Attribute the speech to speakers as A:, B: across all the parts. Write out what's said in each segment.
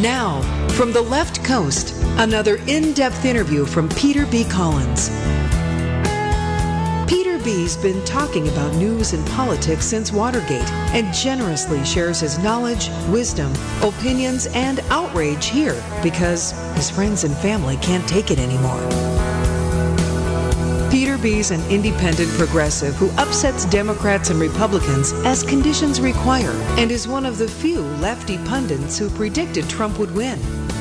A: Now, from the left coast, another in-depth interview from Peter B. Collins. Peter B's been talking about news and politics since Watergate and generously shares his knowledge, wisdom, opinions, and outrage here because his friends and family can't take it anymore. Peter B's an independent progressive who upsets Democrats and Republicans as conditions require and is one of the few lefty pundits who predicted Trump would win.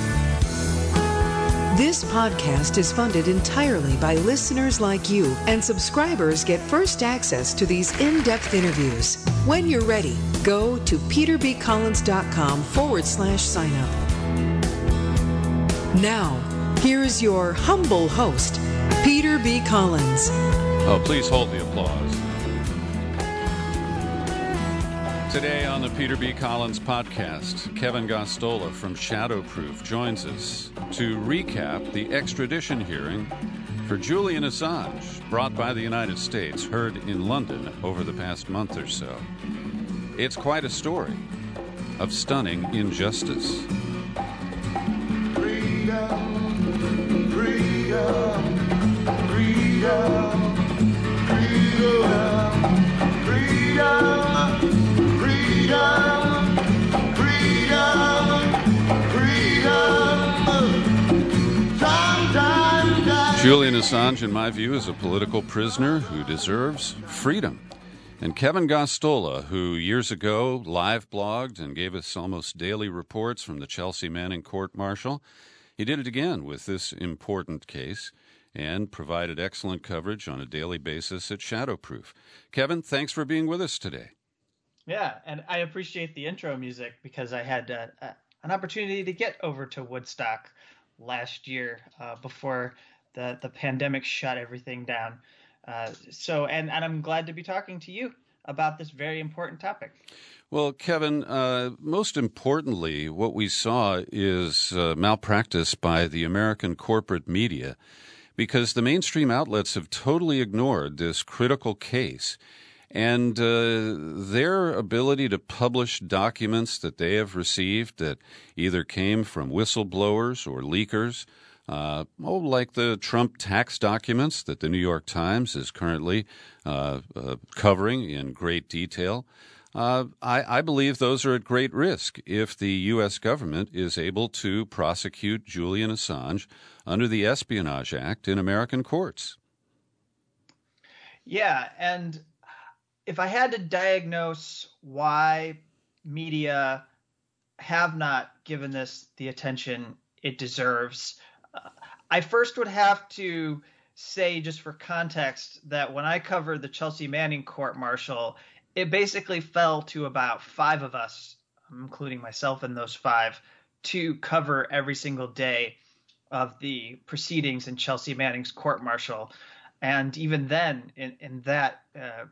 A: This podcast is funded entirely by listeners like you, and subscribers get first access to these in-depth interviews. When you're ready, go to peterbcollins.com/sign up. Now, here's your humble host, Peter B. Collins.
B: Oh, please hold the applause. Today on the Peter B. Collins podcast, Kevin Gosztola from Shadowproof joins us to recap the extradition hearing for Julian Assange, brought by the United States, heard in London over the past month or so. It's quite a story of stunning injustice.
C: Freedom, freedom. Freedom, freedom, freedom, freedom.
B: Julian Assange, in my view, is a political prisoner who deserves freedom. And Kevin Gosztola, who years ago live blogged and gave us almost daily reports from the Chelsea Manning court-martial, he did it again with this important case and provided excellent coverage on a daily basis at Shadowproof. Kevin, thanks for being with us today.
D: Yeah, and I appreciate the intro music because I had an opportunity to get over to Woodstock last year before the pandemic shut everything down. And I'm glad to be talking to you about this very important topic.
B: Well, Kevin, most importantly, what we saw is malpractice by the American corporate media, because the mainstream outlets have totally ignored this critical case, and their ability to publish documents that they have received that either came from whistleblowers or leakers, like the Trump tax documents that the New York Times is currently covering in great detail. I believe those are at great risk if the U.S. government is able to prosecute Julian Assange under the Espionage Act in American courts.
D: Yeah, and if I had to diagnose why media have not given this the attention it deserves, I first would have to say, just for context, that when I covered the Chelsea Manning court-martial, it basically fell to about 5 of us, including myself in those 5, to cover every single day of the proceedings in Chelsea Manning's court-martial. And even then, in that,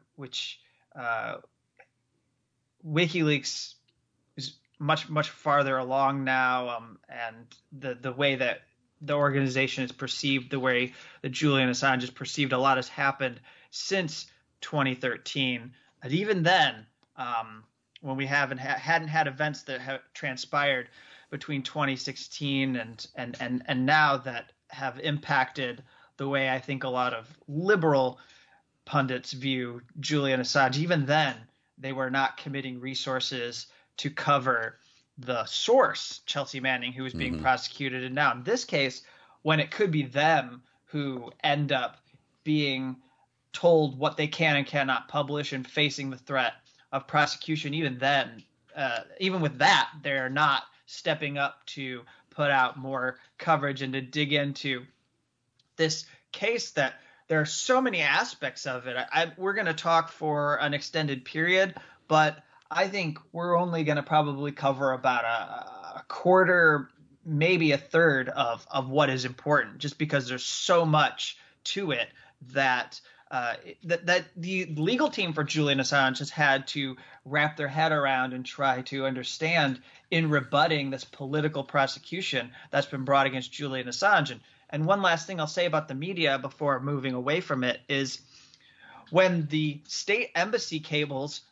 D: WikiLeaks is much farther along now, and the way that the organization is perceived, the way that Julian Assange is perceived, a lot has happened since 2013. And even then, when we hadn't had events that have transpired between 2016 and now that have impacted the way I think a lot of liberal pundits view Julian Assange, even then they were not committing resources to cover the source, Chelsea Manning, who was being prosecuted. And now in this case, when it could be them who end up being told what they can and cannot publish and facing the threat of prosecution, even then, even with that, they're not stepping up to put out more coverage and to dig into this case that there are so many aspects of it. We're going to talk for an extended period, but I think we're only going to probably cover about a quarter, maybe a third of what is important, just because there's so much to it that that the legal team for Julian Assange has had to wrap their head around and try to understand in rebutting this political prosecution that's been brought against Julian Assange. And one last thing I'll say about the media before moving away from it is when the state embassy cables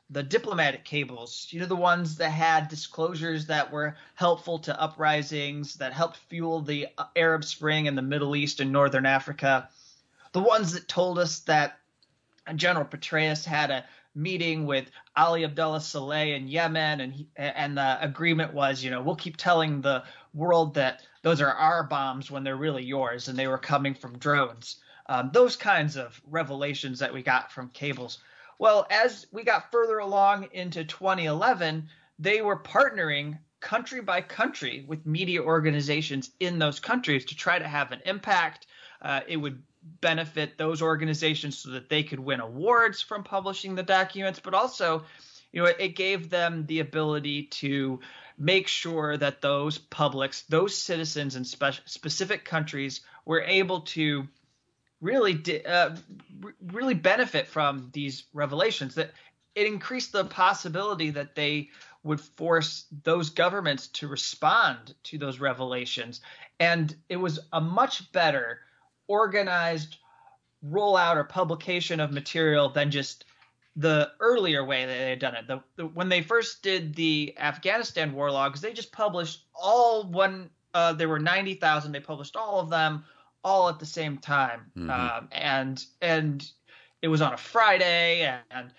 D: the diplomatic cables, the ones that had disclosures that were helpful to uprisings, that helped fuel the Arab Spring in the Middle East and Northern Africa, the ones that told us that General Petraeus had a meeting with Ali Abdullah Saleh in Yemen, and the agreement was, we'll keep telling the world that those are our bombs when they're really yours, and they were coming from drones. Those kinds of revelations that we got from cables. Well, as we got further along into 2011, they were partnering country by country with media organizations in those countries to try to have an impact. It would benefit those organizations so that they could win awards from publishing the documents, but also, it gave them the ability to make sure that those publics, those citizens in specific countries were able to really benefit from these revelations. That it increased the possibility that they would force those governments to respond to those revelations. And it was a much better organized rollout or publication of material than just the earlier way that they had done it. When they first did the Afghanistan war logs, they just published there were 90,000. They published all of them all at the same time. And it was on a Friday, and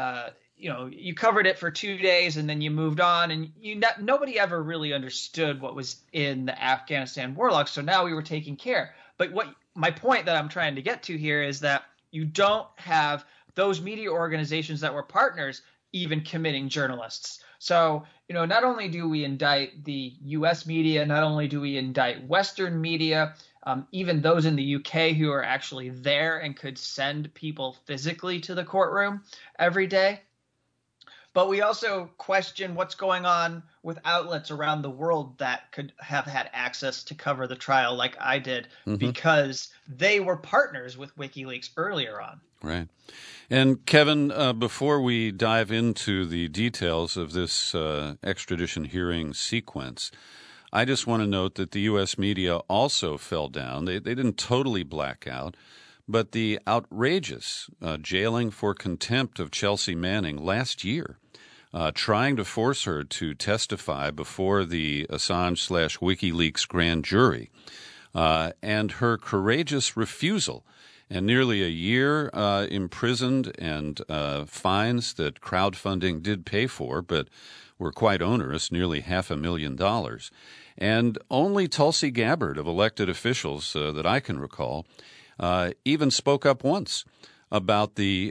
D: you covered it for 2 days and then you moved on, and nobody ever really understood what was in the Afghanistan war logs. So now we were taking care. But my point that I'm trying to get to here is that you don't have those media organizations that were partners even committing journalists. So, not only do we indict the U.S. media, not only do we indict Western media, even those in the UK who are actually there and could send people physically to the courtroom every day, but we also question what's going on with outlets around the world that could have had access to cover the trial like I did, because they were partners with WikiLeaks earlier on.
B: Right. And Kevin, before we dive into the details of this extradition hearing sequence, I just want to note that the U.S. media also fell down. They didn't totally black out, but the outrageous jailing for contempt of Chelsea Manning last year, trying to force her to testify before the Assange/WikiLeaks grand jury, and her courageous refusal, and nearly a year imprisoned, and fines that crowdfunding did pay for, but were quite onerous, nearly $500,000. And only Tulsi Gabbard of elected officials that I can recall even spoke up once about the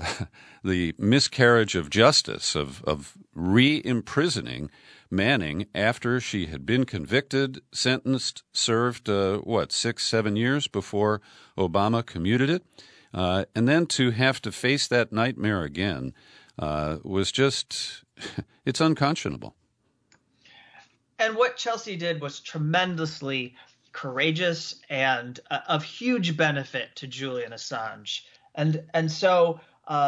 B: miscarriage of justice of re-imprisoning Manning after she had been convicted, sentenced, served, 6-7 years before Obama commuted it. And then to have to face that nightmare again was just, it's unconscionable.
D: And what Chelsea did was tremendously courageous and of huge benefit to Julian Assange. And so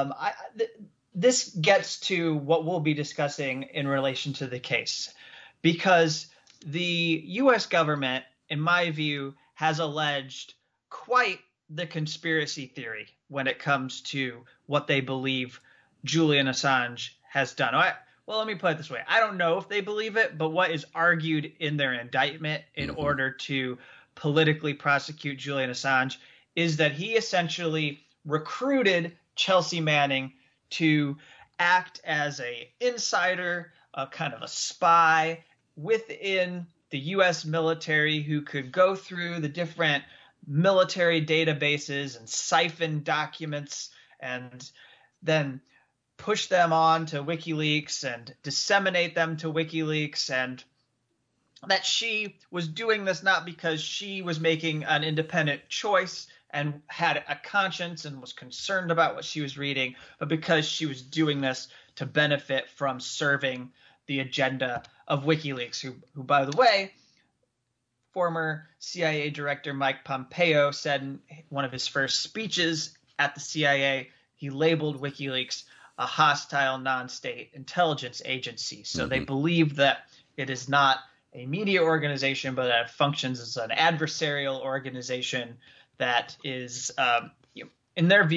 D: this gets to what we'll be discussing in relation to the case, because the U.S. government, in my view, has alleged quite the conspiracy theory when it comes to what they believe Julian Assange has done. Well, let me put it this way. I don't know if they believe it, but what is argued in their indictment in order to politically prosecute Julian Assange is that he essentially recruited Chelsea Manning to act as a insider, a kind of a spy within the U.S. military, who could go through the different military databases and siphon documents and then push them on to WikiLeaks and disseminate them to WikiLeaks, and that she was doing this not because she was making an independent choice and had a conscience and was concerned about what she was reading, but because she was doing this to benefit from serving the agenda of WikiLeaks, who by the way, former CIA Director Mike Pompeo said in one of his first speeches at the CIA, he labeled WikiLeaks a hostile non-state intelligence agency. So they believe that it is not a media organization, but that it functions as an adversarial organization that is, in their view,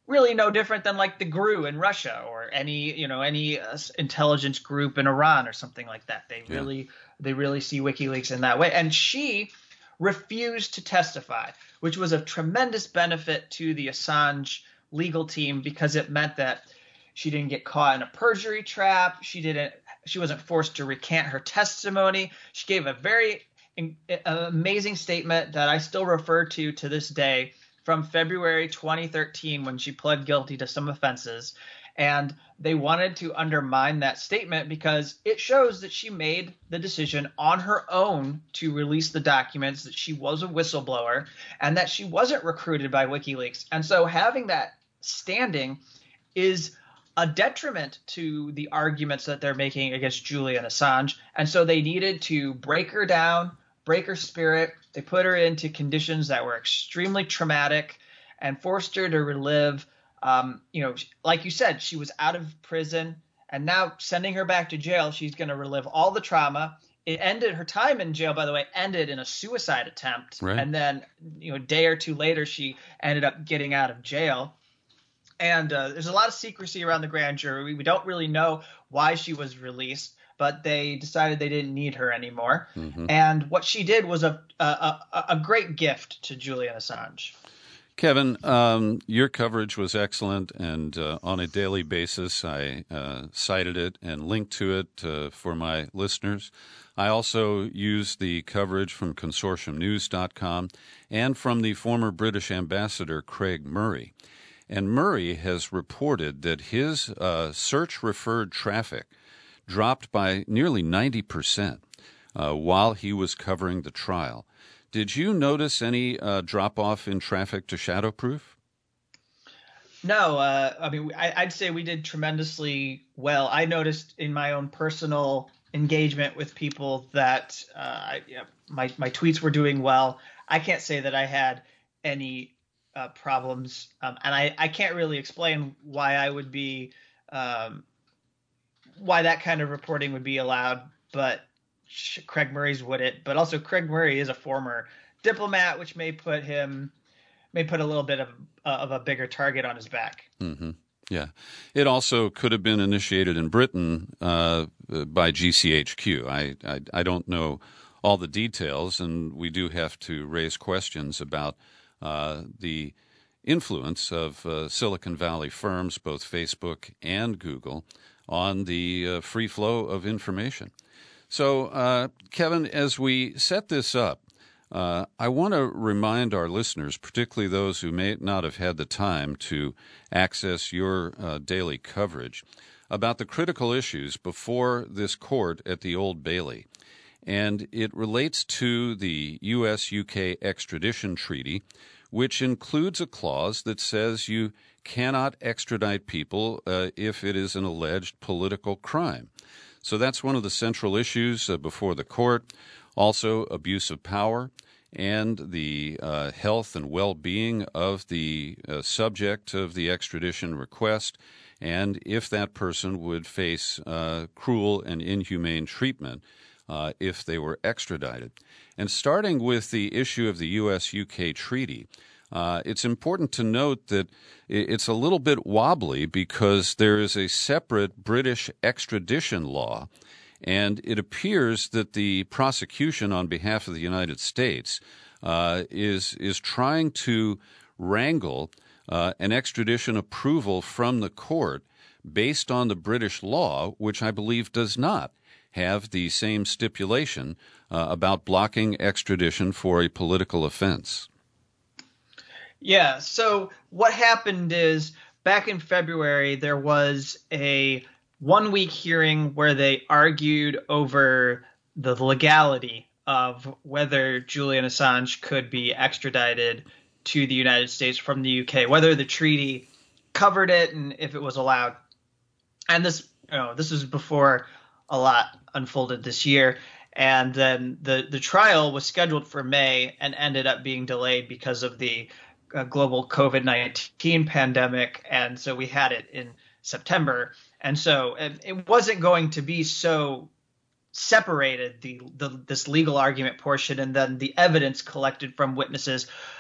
D: really no different than like the GRU in Russia or any intelligence group in Iran or something like that. They really see WikiLeaks in that way. And she refused to testify, which was a tremendous benefit to the Assange legal team because it meant that she didn't get caught in a perjury trap. She wasn't forced to recant her testimony. She gave a very amazing statement that I still refer to this day from February 2013 when she pled guilty to some offenses. And they wanted to undermine that statement because it shows that she made the decision on her own to release the documents, that she was a whistleblower, and that she wasn't recruited by WikiLeaks. And so having that standing is a detriment to the arguments that they're making against Julian Assange. And so they needed to break her down, break her spirit. They put her into conditions that were extremely traumatic and forced her to relive. Like you said, she was out of prison, and now sending her back to jail, she's going to relive all the trauma. It ended, her time in jail, by the way, ended in a suicide attempt.
B: Right.
D: And then, a day or two later, she ended up getting out of jail. And there's a lot of secrecy around the grand jury. We don't really know why she was released, but they decided they didn't need her anymore. Mm-hmm. And what she did was a great gift to Julian Assange.
B: Kevin, your coverage was excellent, and on a daily basis, I cited it and linked to it for my listeners. I also used the coverage from consortiumnews.com and from the former British ambassador Craig Murray. And Murray has reported that his search-referred traffic dropped by nearly 90% while he was covering the trial. Did you notice any drop-off in traffic to Shadowproof?
D: No. I'd say we did tremendously well. I noticed in my own personal engagement with people that my tweets were doing well. I can't say that I had any problems, and I can't really explain why I would be why that kind of reporting would be allowed, but Craig Murray's wouldn't. But also Craig Murray is a former diplomat, which may put a little bit of a bigger target on his back.
B: Mm-hmm. Yeah. It also could have been initiated in Britain by GCHQ. I don't know all the details, and we do have to raise questions about the influence of Silicon Valley firms, both Facebook and Google, on the free flow of information. So, Kevin, as we set this up, I want to remind our listeners, particularly those who may not have had the time to access your daily coverage, about the critical issues before this court at the Old Bailey. And it relates to the U.S.-UK extradition treaty, which includes a clause that says you cannot extradite people if it is an alleged political crime. So that's one of the central issues before the court. Also, abuse of power and the health and well-being of the subject of the extradition request, and if that person would face cruel and inhumane treatment if they were extradited. And starting with the issue of the U.S.-UK treaty, it's important to note that it's a little bit wobbly because there is a separate British extradition law, and it appears that the prosecution on behalf of the United States is trying to wrangle an extradition approval from the court based on the British law, which I believe does not have the same stipulation about blocking extradition for a political offense.
D: Yeah, so what happened is back in February, there was a one-week hearing where they argued over the legality of whether Julian Assange could be extradited to the United States from the UK, whether the treaty covered it and if it was allowed. And this is before a lot unfolded this year. And then the trial was scheduled for May and ended up being delayed because of the global COVID-19 pandemic. And so we had it in September. And so it wasn't going to be so separated, this legal argument portion and then the evidence collected from witnesses.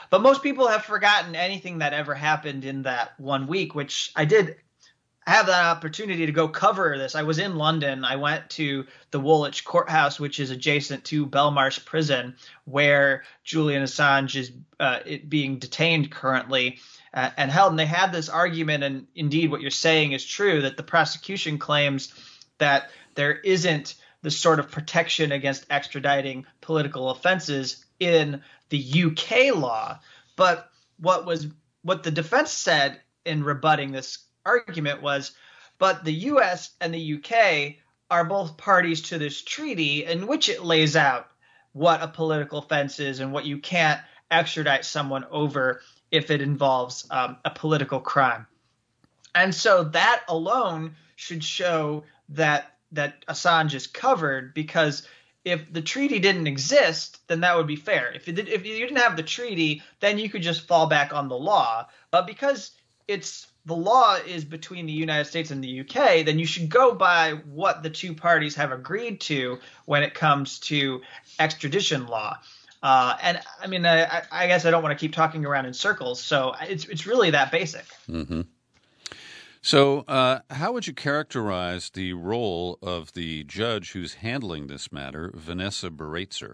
D: But most people have forgotten anything that ever happened in that 1 week, which I did have that opportunity to go cover this. I was in London. I went to the Woolwich Courthouse, which is adjacent to Belmarsh Prison, where Julian Assange is being detained currently and held. And they had this argument, and indeed what you're saying is true, that the prosecution claims that there isn't the sort of protection against extraditing political offenses in the UK law. But what the defense said in rebutting this argument was, but the US and the UK are both parties to this treaty in which it lays out what a political offense is and what you can't extradite someone over if it involves a political crime. And so that alone should show that Assange is covered, because if the treaty didn't exist, then that would be fair. If you didn't have the treaty, then you could just fall back on the law. But because the law is between the United States and the UK, then you should go by what the two parties have agreed to when it comes to extradition law. And I mean, I guess I don't want to keep talking around in circles. So it's really that basic.
B: Mm-hmm. So how would you characterize the role of the judge who's handling this matter, Vanessa Baraitser?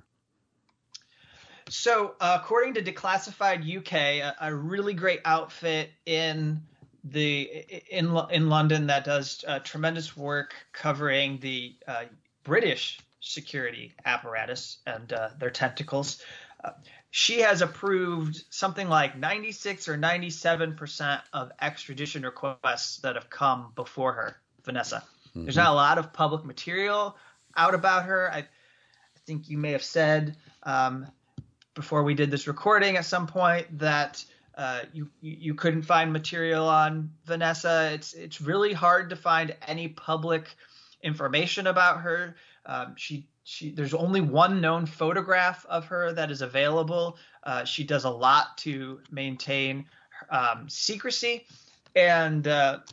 D: So according to Declassified UK, a really great outfit in London that does tremendous work covering the British security apparatus and their tentacles. She has approved something like 96 or 97% of extradition requests that have come before her, Vanessa. Mm-hmm. There's not a lot of public material out about her. I think you may have said before we did this recording at some point that you couldn't find material on Vanessa. It's really hard to find any public information about her. There's only one known photograph of her that is available. She does a lot to maintain secrecy, and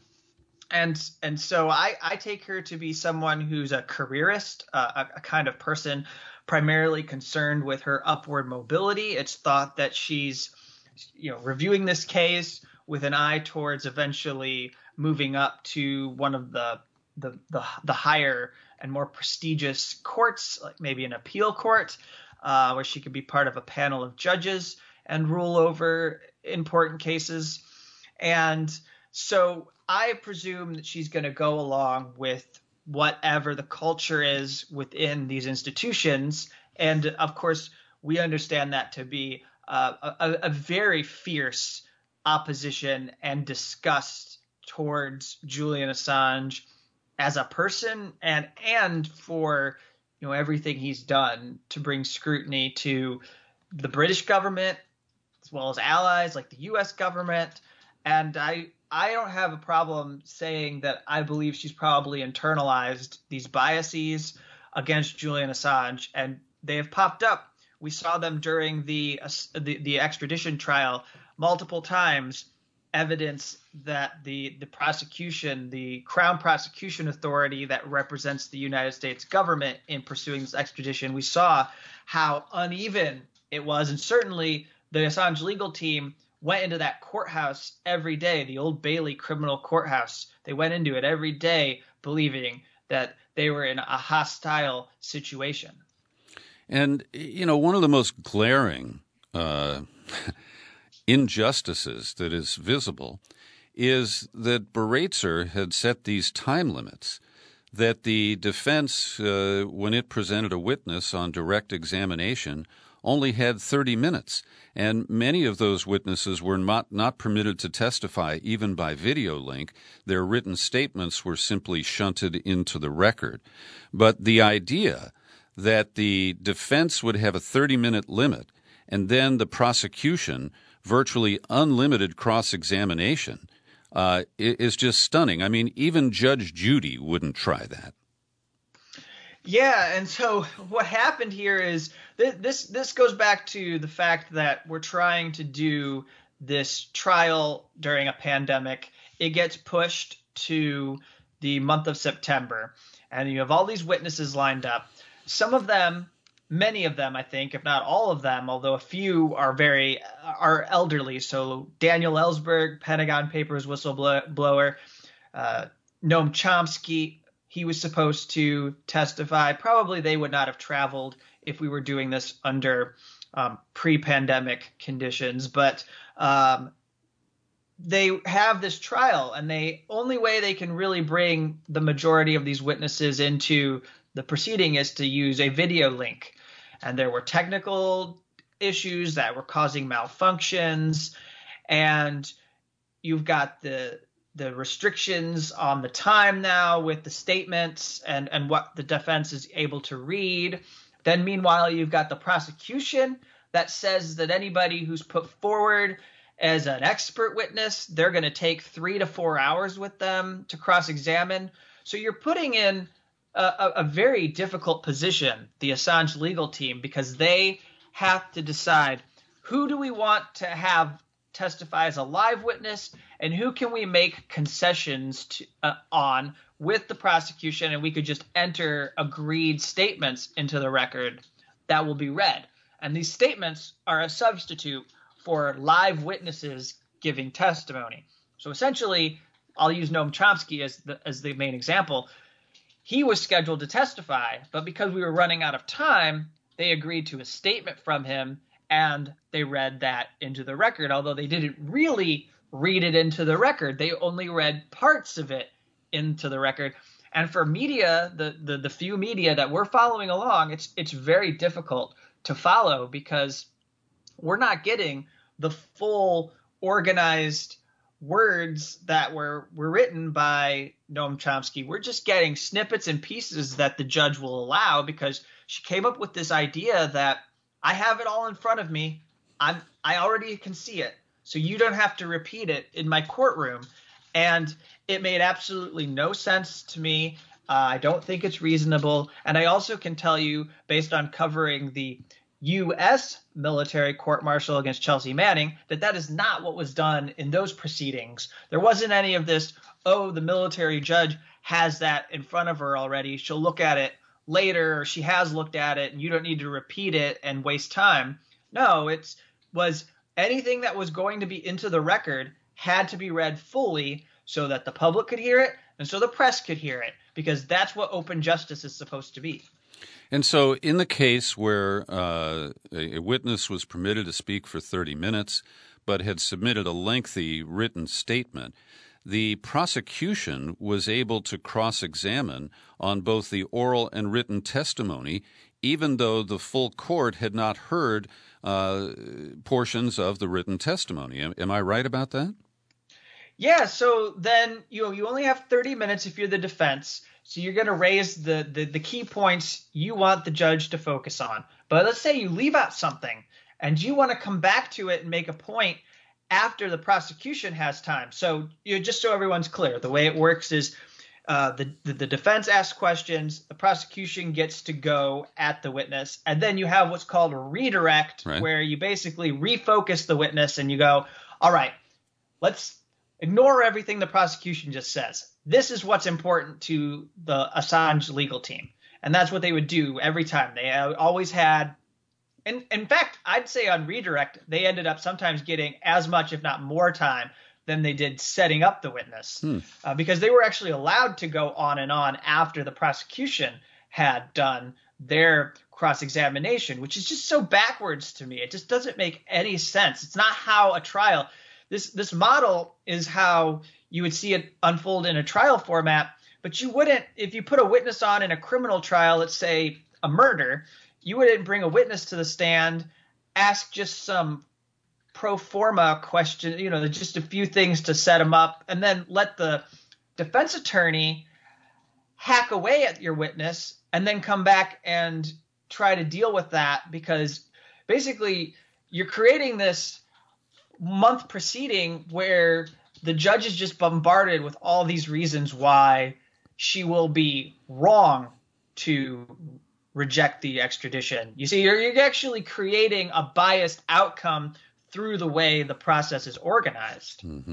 D: so I take her to be someone who's a careerist, a kind of person primarily concerned with her upward mobility. It's thought that she's reviewing this case with an eye towards eventually moving up to one of the higher and more prestigious courts, like maybe an appeal court, where she could be part of a panel of judges and rule over important cases. And so I presume that she's going to go along with whatever the culture is within these institutions. And of course, we understand that to be a very fierce opposition and disgust towards Julian Assange as a person and for everything he's done to bring scrutiny to the British government as well as allies like the US government. And I don't have a problem saying that I believe she's probably internalized these biases against Julian Assange, and they have popped up. We saw them during the extradition trial multiple times. Evidence that the prosecution, the Crown Prosecution Authority that represents the United States government in pursuing this extradition, we saw how uneven it was. And certainly the Assange legal team went into that courthouse every day, the Old Bailey criminal courthouse. They went into it every day believing that they were in a hostile situation.
B: And, one of the most glaring injustices that is visible is that Baraitser had set these time limits, that the defense, when it presented a witness on direct examination, only had 30 minutes. And many of those witnesses were not permitted to testify even by video link. Their written statements were simply shunted into the record. But the idea that the defense would have a 30-minute limit and then the prosecution virtually unlimited cross-examination is just stunning. I mean, even Judge Judy wouldn't try that.
D: Yeah, and so what happened here is this goes back to the fact that we're trying to do this trial during a pandemic. It gets pushed to the month of September, and you have all these witnesses lined up. Some of them many of them, I think, if not all of them, although a few are elderly. So Daniel Ellsberg, Pentagon Papers whistleblower, Noam Chomsky, he was supposed to testify. Probably they would not have traveled if we were doing this under pre-pandemic conditions, but they have this trial, and the only way they can really bring the majority of these witnesses into the proceeding is to use a video link. And there were technical issues that were causing malfunctions, and you've got the restrictions on the time now with the statements and what the defense is able to read. Then meanwhile, you've got the prosecution that says that anybody who's put forward as an expert witness, they're going to take 3 to 4 hours with them to cross-examine. So you're putting in a very difficult position, the Assange legal team, because they have to decide who do we want to have testify as a live witness and who can we make concessions on with the prosecution, and we could just enter agreed statements into the record that will be read. And these statements are a substitute for live witnesses giving testimony. So essentially, I'll use Noam Chomsky as the main example. He was scheduled to testify, but because we were running out of time, they agreed to a statement from him, and they read that into the record, although they didn't really read it into the record. They only read parts of it into the record. And for media, the few media that we're following along, it's very difficult to follow because we're not getting the full organized words that were written by Noam Chomsky. We're just getting snippets and pieces that the judge will allow because she came up with this idea that I have it all in front of me. I already can see it. So you don't have to repeat it in my courtroom. And it made absolutely no sense to me. I don't think it's reasonable. And I also can tell you, based on covering the U.S. military court-martial against Chelsea Manning, that is not what was done in those proceedings. There wasn't any of this, oh, the military judge has that in front of her already. She'll look at it later, or she has looked at it, and you don't need to repeat it and waste time. No, it was anything that was going to be into the record had to be read fully so that the public could hear it and so the press could hear it, because that's what open justice is supposed to be.
B: And so in the case where a witness was permitted to speak for 30 minutes but had submitted a lengthy written statement, the prosecution was able to cross-examine on both the oral and written testimony, even though the full court had not heard portions of the written testimony. Am I right about that?
D: Yeah, so then you only have 30 minutes if you're the defense. So you're going to raise the key points you want the judge to focus on. But let's say you leave out something and you want to come back to it and make a point after the prosecution has time. So just so everyone's clear, the way it works is the defense asks questions, the prosecution gets to go at the witness, and then you have what's called a redirect, right, where you basically refocus the witness and you go, all right, let's ignore everything the prosecution just says. This is what's important to the Assange legal team. And that's what they would do every time. They always had, and in fact, I'd say on redirect, they ended up sometimes getting as much, if not more time than they did setting up the witness, because they were actually allowed to go on and on after the prosecution had done their cross-examination, which is just so backwards to me. It just doesn't make any sense. It's not how a trial – this model is how you would see it unfold in a trial format, but you wouldn't – if you put a witness on in a criminal trial, let's say a murder, you wouldn't bring a witness to the stand, ask just some pro forma question, just a few things to set them up, and then let the defense attorney hack away at your witness and then come back and try to deal with that, because basically you're creating this month proceeding where the judge is just bombarded with all these reasons why she will be wrong to reject the extradition. You see, you're actually creating a biased outcome through the way the process is organized.
B: Mm-hmm.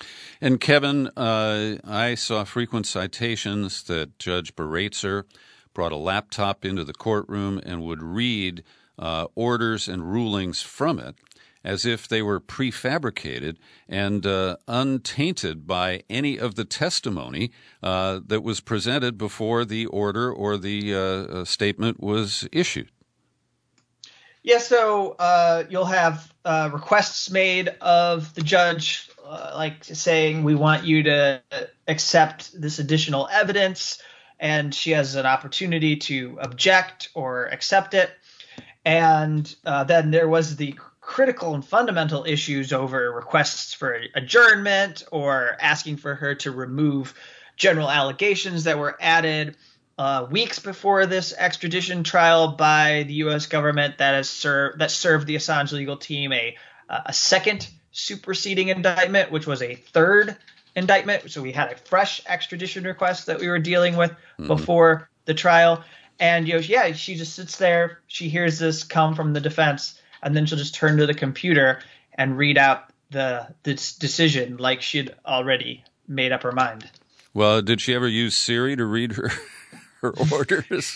B: And Kevin, I saw frequent citations that Judge Baraitser brought a laptop into the courtroom and would read orders and rulings from it as if they were prefabricated and untainted by any of the testimony that was presented before the order or the statement was issued.
D: Yeah, so you'll have requests made of the judge, like saying, we want you to accept this additional evidence, and she has an opportunity to object or accept it. And then there was the critical and fundamental issues over requests for adjournment or asking for her to remove general allegations that were added weeks before this extradition trial by the U.S. government that served the Assange legal team a second superseding indictment, which was a third indictment. So we had a fresh extradition request that we were dealing with before the trial. And she just sits there. She hears this come from the defense, and then she'll just turn to the computer and read out the decision like she'd already made up her mind.
B: Well, did she ever use Siri to read her orders?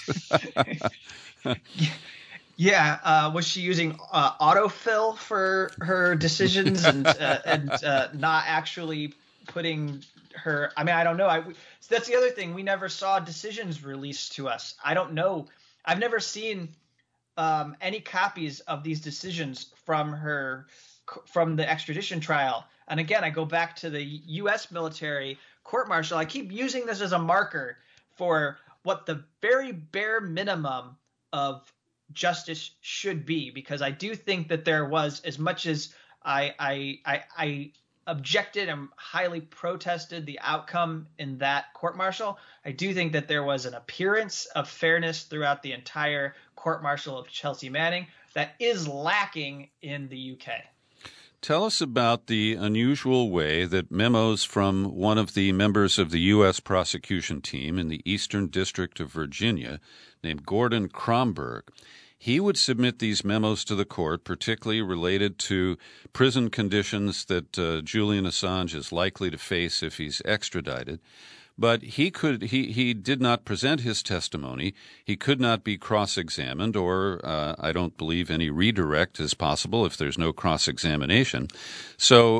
D: Yeah. Was she using autofill for her decisions and not actually putting her? I mean, I don't know. That's the other thing. We never saw decisions released to us. I don't know. I've never seen any copies of these decisions from the extradition trial. And again, I go back to the U.S. military court-martial. I keep using this as a marker for what the very bare minimum of justice should be, because I do think that there was, as much as I objected and highly protested the outcome in that court-martial, I do think that there was an appearance of fairness throughout the entire court-martial of Chelsea Manning that is lacking in the UK.
B: Tell us about the unusual way that memos from one of the members of the U.S. prosecution team in the Eastern District of Virginia, named Gordon Kromberg, he would submit these memos to the court, particularly related to prison conditions that Julian Assange is likely to face if he's extradited. But he did not present his testimony. He could not be cross-examined, or I don't believe any redirect is possible if there's no cross-examination. So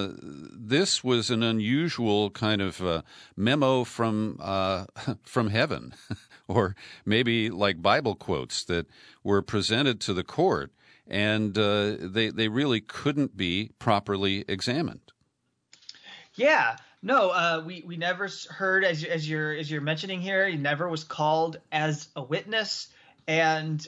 B: this was an unusual kind of memo from heaven, or maybe like Bible quotes that were presented to the court, and they really couldn't be properly examined.
D: Yeah. No, we never heard, as you're mentioning here, he never was called as a witness. And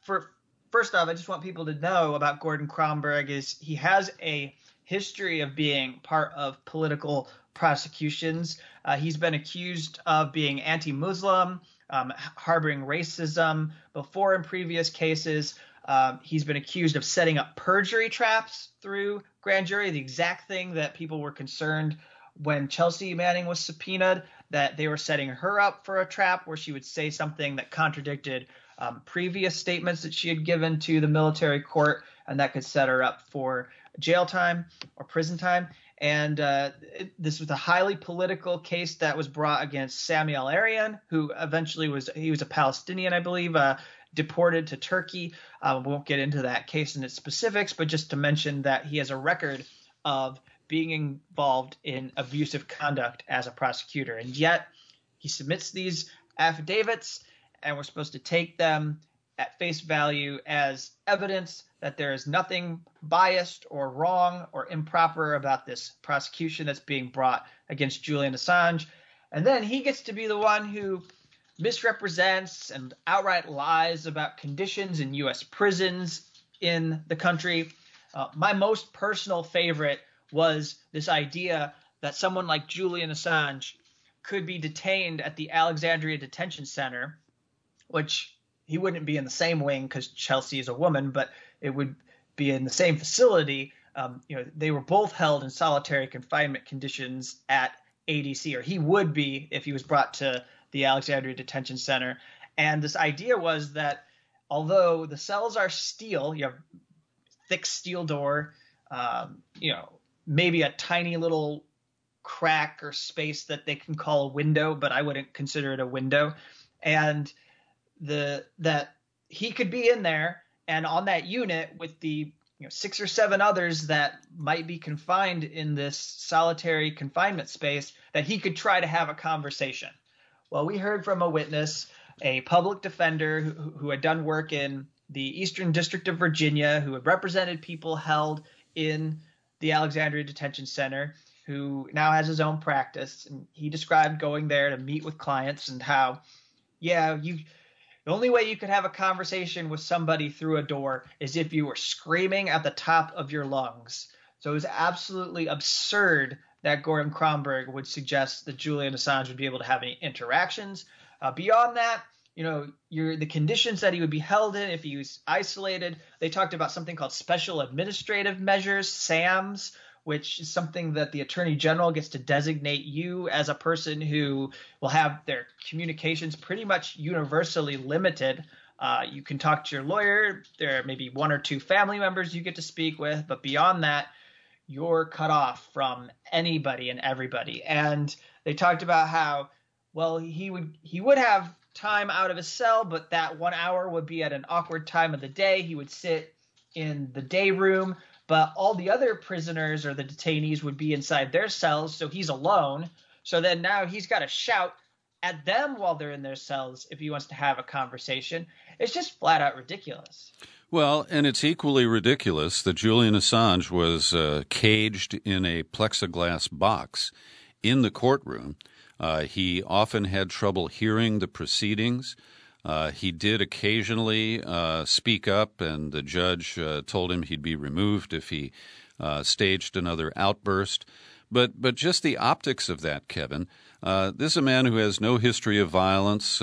D: first off, I just want people to know about Gordon Kromberg is he has a history of being part of political prosecutions. He's been accused of being anti-Muslim, harboring racism before in previous cases. He's been accused of setting up perjury traps through grand jury, the exact thing that people were concerned when Chelsea Manning was subpoenaed, that they were setting her up for a trap where she would say something that contradicted previous statements that she had given to the military court, and that could set her up for jail time or prison time. And this was a highly political case that was brought against Sami al-Arian, who eventually was a Palestinian, I believe, deported to Turkey. We won't get into that case and its specifics, but just to mention that he has a record of being involved in abusive conduct as a prosecutor. And yet he submits these affidavits, and we're supposed to take them at face value as evidence that there is nothing biased or wrong or improper about this prosecution that's being brought against Julian Assange. And then he gets to be the one who misrepresents and outright lies about conditions in U.S. prisons in the country. My most personal favorite was this idea that someone like Julian Assange could be detained at the Alexandria Detention Center, which he wouldn't be in the same wing because Chelsea is a woman, but it would be in the same facility. They were both held in solitary confinement conditions at ADC, or he would be if he was brought to the Alexandria Detention Center. And this idea was that although the cells are steel, you have thick steel door, maybe a tiny little crack or space that they can call a window, but I wouldn't consider it a window. And that he could be in there and on that unit with the 6 or 7 others that might be confined in this solitary confinement space, that he could try to have a conversation. Well, we heard from a witness, a public defender who had done work in the Eastern District of Virginia, who had represented people held in the Alexandria Detention Center, who now has his own practice. And he described going there to meet with clients and how, the only way you could have a conversation with somebody through a door is if you were screaming at the top of your lungs. So it was absolutely absurd that Gordon Kromberg would suggest that Julian Assange would be able to have any interactions. Beyond that, the conditions that he would be held in if he was isolated. They talked about something called special administrative measures, SAMs, which is something that the Attorney General gets to designate you as a person who will have their communications pretty much universally limited. You can talk to your lawyer. There may be 1 or 2 family members you get to speak with, but beyond that, you're cut off from anybody and everybody. And they talked about how, well, he would have time out of his cell, but that 1 hour would be at an awkward time of the day. He would sit in the day room, but all the other prisoners or the detainees would be inside their cells, so he's alone. So then now he's got to shout at them while they're in their cells if he wants to have a conversation. It's just flat out ridiculous.
B: Well, and it's equally ridiculous that Julian Assange was caged in a plexiglass box in the courtroom. He often had trouble hearing the proceedings. He did occasionally speak up, and the judge told him he'd be removed if he staged another outburst. But just the optics of that, Kevin. This is a man who has no history of violence.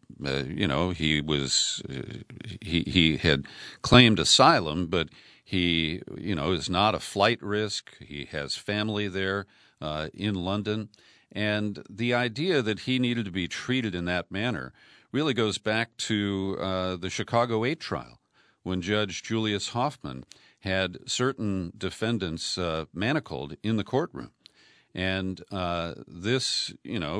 B: He had claimed asylum, but he is not a flight risk. He has family there in London. And the idea that he needed to be treated in that manner really goes back to the Chicago 8 trial, when Judge Julius Hoffman had certain defendants manacled in the courtroom. And this,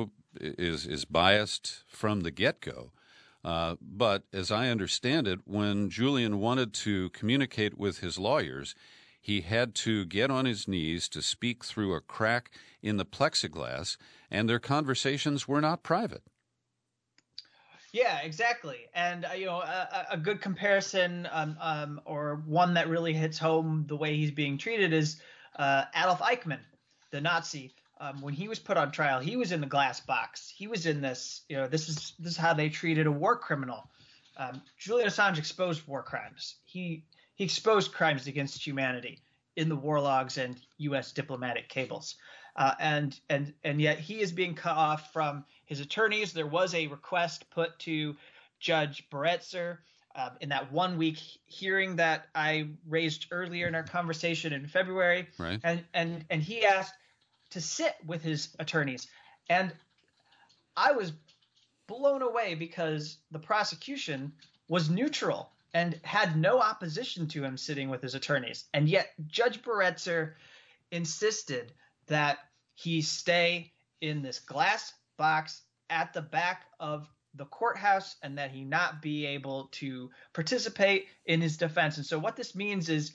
B: is biased from the get-go. But as I understand it, when Julian wanted to communicate with his lawyers, he had to get on his knees to speak through a crack in the plexiglass, and their conversations were not private.
D: Yeah, exactly. And, a good comparison or one that really hits home the way he's being treated is Adolf Eichmann, the Nazi. When he was put on trial, he was in the glass box. He was in this, this is how they treated a war criminal. Julian Assange exposed war crimes. He exposed crimes against humanity in the war logs and U.S. diplomatic cables. And yet he is being cut off from his attorneys. There was a request put to Judge Baretzer in that 1-week hearing that I raised earlier in our conversation in February.
B: Right.
D: And he asked to sit with his attorneys. And I was blown away because the prosecution was neutral and had no opposition to him sitting with his attorneys. And yet Judge Baretzer insisted that he stay in this glass box at the back of the courthouse and that he not be able to participate in his defense. And so what this means is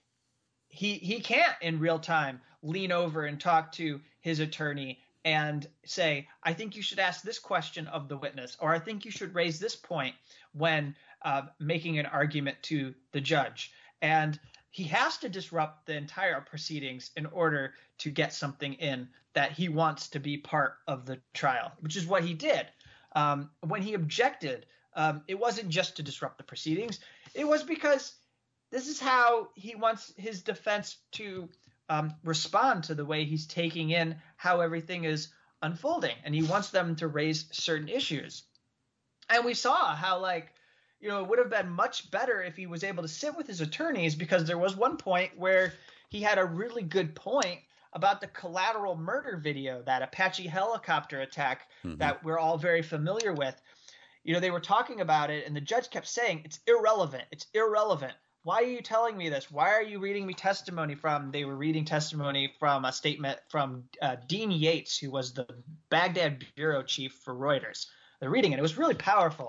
D: he can't in real time lean over and talk to his attorney and say, I think you should ask this question of the witness, or I think you should raise this point when making an argument to the judge. And he has to disrupt the entire proceedings in order to get something in that he wants to be part of the trial, which is what he did. When he objected, it wasn't just to disrupt the proceedings. It was because this is how he wants his defense to respond to the way he's taking in how everything is unfolding. And he wants them to raise certain issues. And we saw how, it would have been much better if he was able to sit with his attorneys, because there was one point where he had a really good point about the collateral murder video, that Apache helicopter attack that we're all very familiar with. They were talking about it, and the judge kept saying, it's irrelevant. It's irrelevant. Why are you telling me this? Why are you reading me testimony from? They were reading testimony from a statement from Dean Yates, who was the Baghdad bureau chief for Reuters. They're reading it. It was really powerful.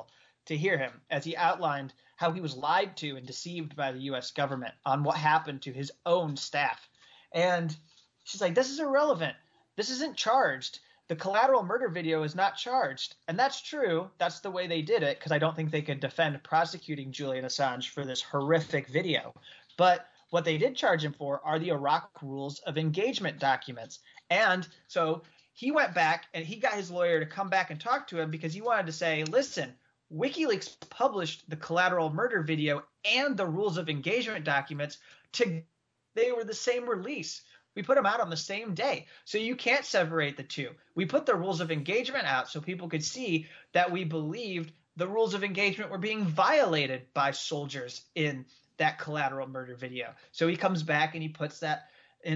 D: to hear him as he outlined how he was lied to and deceived by the U.S. government on what happened to his own staff. And she's like, this is irrelevant. This isn't charged. The collateral murder video is not charged. And that's true. That's the way they did it, because I don't think they could defend prosecuting Julian Assange for this horrific video. But what they did charge him for are the Iraq Rules of Engagement documents. And so he went back and he got his lawyer to come back and talk to him because he wanted to say, listen, WikiLeaks published the collateral murder video and the Rules of Engagement documents. They were the same release. We put them out on the same day. So you can't separate the two. We put the Rules of Engagement out so people could see that we believed the Rules of Engagement were being violated by soldiers in that collateral murder video. So he comes back and he puts that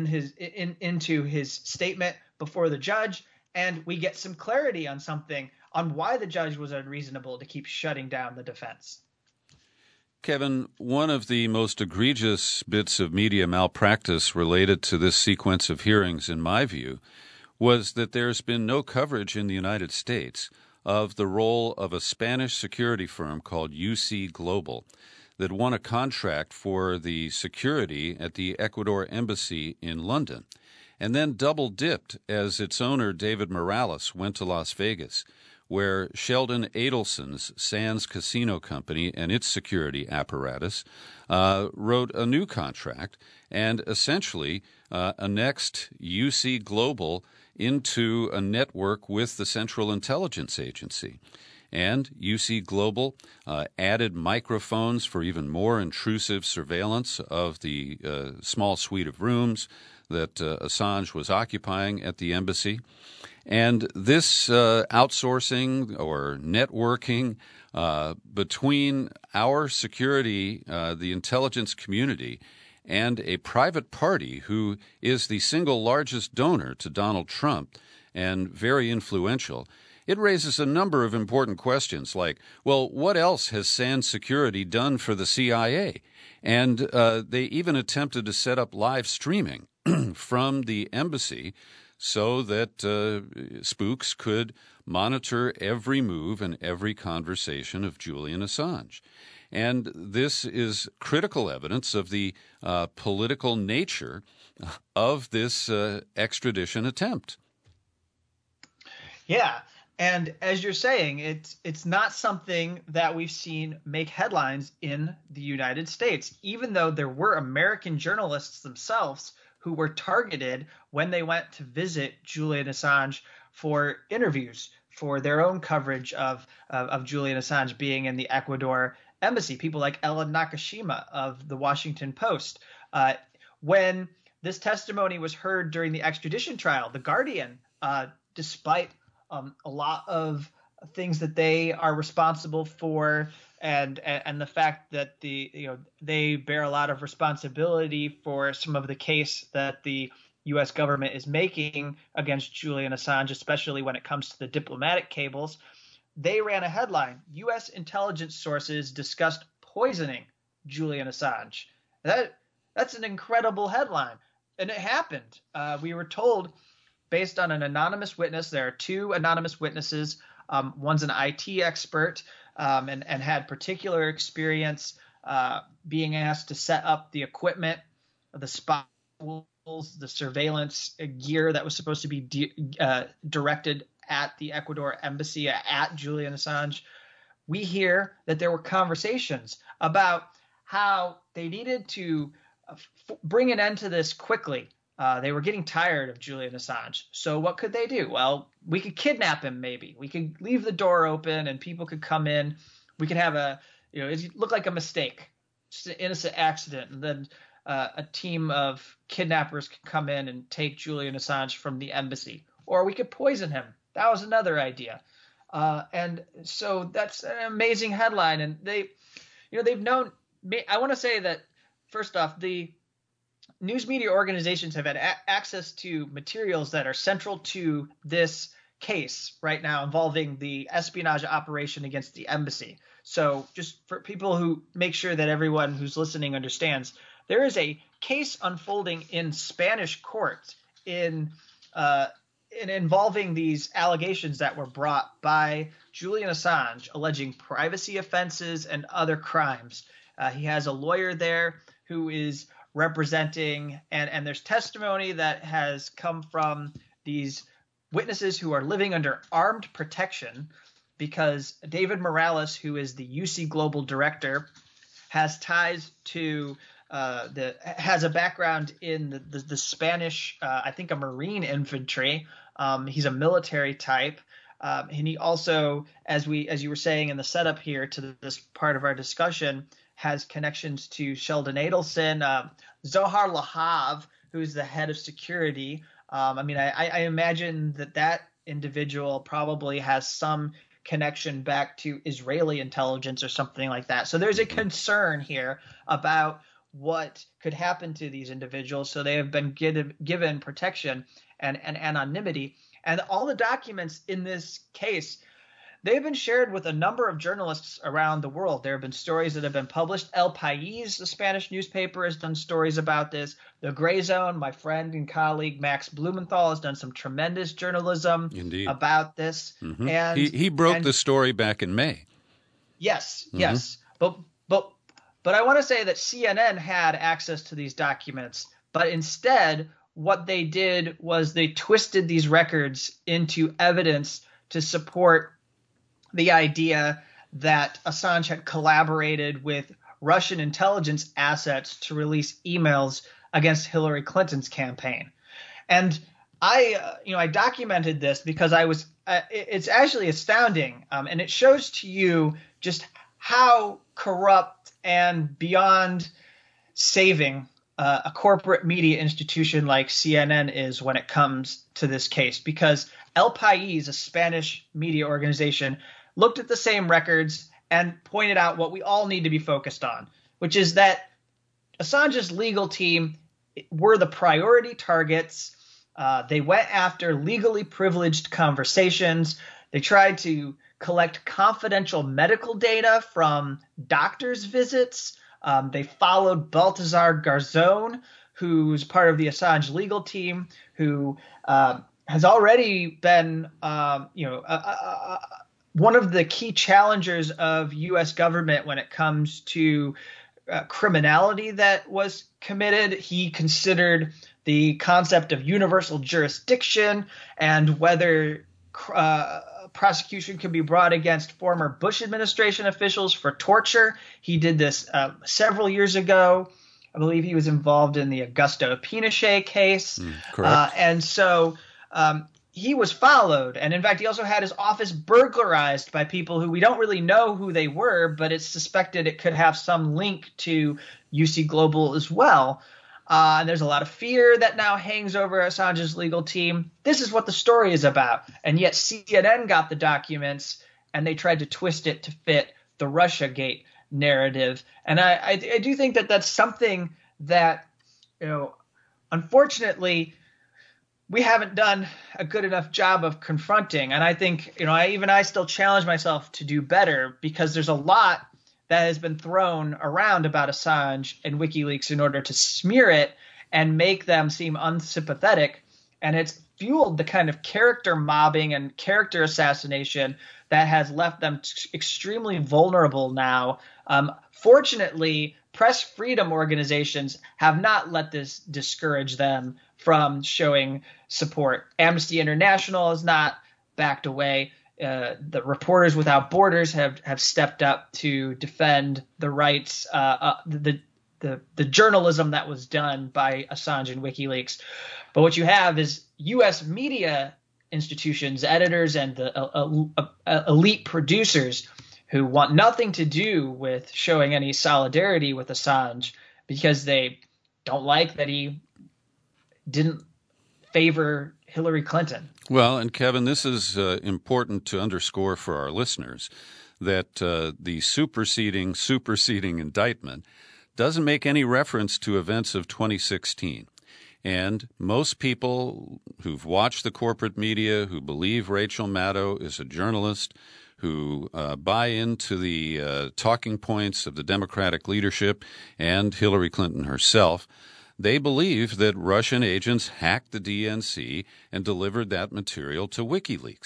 D: into his statement before the judge, and we get some clarity on something on why the judge was unreasonable to keep shutting down the defense.
B: Kevin, one of the most egregious bits of media malpractice related to this sequence of hearings, in my view, was that there's been no coverage in the United States of the role of a Spanish security firm called UC Global that won a contract for the security at the Ecuador Embassy in London, and then double-dipped as its owner, David Morales, went to Las Vegas, where Sheldon Adelson's Sands Casino Company and its security apparatus wrote a new contract and essentially annexed UC Global into a network with the Central Intelligence Agency. And UC Global added microphones for even more intrusive surveillance of the small suite of rooms that Assange was occupying at the embassy. And this outsourcing or networking between our security, the intelligence community, and a private party who is the single largest donor to Donald Trump and very influential, it raises a number of important questions like, well, what else has Sands Security done for the CIA? And they even attempted to set up live streaming from the embassy so that spooks could monitor every move and every conversation of Julian Assange. And this is critical evidence of the political nature of this extradition attempt.
D: Yeah. And as you're saying, it's not something that we've seen make headlines in the United States, even though there were American journalists themselves who were targeted when they went to visit Julian Assange for interviews for their own coverage of Julian Assange being in the Ecuador embassy. People like Ellen Nakashima of the Washington Post. When this testimony was heard during the extradition trial, The Guardian, despite a lot of things that they are responsible for, and the fact that they bear a lot of responsibility for some of the case that the U.S. government is making against Julian Assange, especially when it comes to the diplomatic cables, they ran a headline: U.S. intelligence sources discussed poisoning Julian Assange. That's an incredible headline, and it happened. We were told, based on an anonymous witness. There are two anonymous witnesses. One's an IT expert and had particular experience being asked to set up the equipment, the spy tools, the surveillance gear that was supposed to be directed at the Ecuador embassy at Julian Assange. We hear that there were conversations about how they needed to bring an end to this quickly. They were getting tired of Julian Assange. So what could they do? Well, we could kidnap him maybe. We could leave the door open and people could come in. We could have it looked like a mistake, just an innocent accident. And then a team of kidnappers could come in and take Julian Assange from the embassy. Or we could poison him. That was another idea. And so that's an amazing headline. And they've known, I want to say that first off, the news media organizations have had access to materials that are central to this case right now involving the espionage operation against the embassy. So just for people who make sure that everyone who's listening understands, there is a case unfolding in Spanish courts in involving these allegations that were brought by Julian Assange, alleging privacy offenses and other crimes. He has a lawyer there who is representing, and there's testimony that has come from these witnesses who are living under armed protection because David Morales, who is the UC Global director, has ties to has a background in the Spanish, I think a Marine infantry. He's a military type. And he also, as you were saying in the setup here to this part of our discussion, has connections to Sheldon Adelson, Zohar Lahav, who's the head of security. I imagine that individual probably has some connection back to Israeli intelligence or something like that. So there's a concern here about what could happen to these individuals. So they have been given protection and anonymity. And all the documents in this case, they've been shared with a number of journalists around the world. There have been stories that have been published. El País, the Spanish newspaper, has done stories about this. The Gray Zone, my friend and colleague Max Blumenthal, has done some tremendous journalism about this.
B: Mm-hmm.
D: And
B: he broke the story back in May.
D: Yes, yes. But I want to say that CNN had access to these documents, but instead what they did was they twisted these records into evidence to support the idea that Assange had collaborated with Russian intelligence assets to release emails against Hillary Clinton's campaign. And I documented this because it's actually astounding. And it shows to you just how corrupt and beyond saving a corporate media institution like CNN is when it comes to this case, because El País, a Spanish media organization, looked at the same records and pointed out what we all need to be focused on, which is that Assange's legal team were the priority targets. They went after legally privileged conversations. They tried to collect confidential medical data from doctors' visits. They followed Baltazar Garzón, who's part of the Assange legal team, who has already been, one of the key challengers of U.S. government when it comes to criminality that was committed. He considered the concept of universal jurisdiction and whether prosecution can be brought against former Bush administration officials for torture. He did this several years ago. I believe he was involved in the Augusto Pinochet case.
B: Correct.
D: And so he was followed. And in fact, he also had his office burglarized by people who we don't really know who they were, but it's suspected it could have some link to UC Global as well. And there's a lot of fear that now hangs over Assange's legal team. This is what the story is about. And yet CNN got the documents and they tried to twist it to fit the Russiagate narrative. And I do think that that's something that, unfortunately, we haven't done a good enough job of confronting. And I think, I still challenge myself to do better, because there's a lot that has been thrown around about Assange and WikiLeaks in order to smear it and make them seem unsympathetic. And it's fueled the kind of character mobbing and character assassination that has left them extremely vulnerable now. Fortunately, press freedom organizations have not let this discourage them from showing support. Amnesty International has not backed away. The Reporters Without Borders have stepped up to defend the rights, the journalism that was done by Assange and WikiLeaks. But what you have is U.S. media institutions, editors, and the elite producers who want nothing to do with showing any solidarity with Assange because they don't like that he didn't favor Hillary Clinton.
B: Well, and Kevin, this is important to underscore for our listeners, that the superseding indictment doesn't make any reference to events of 2016. And most people who've watched the corporate media, who believe Rachel Maddow is a journalist, who buy into the talking points of the Democratic leadership and Hillary Clinton herself, they believe that Russian agents hacked the DNC and delivered that material to WikiLeaks.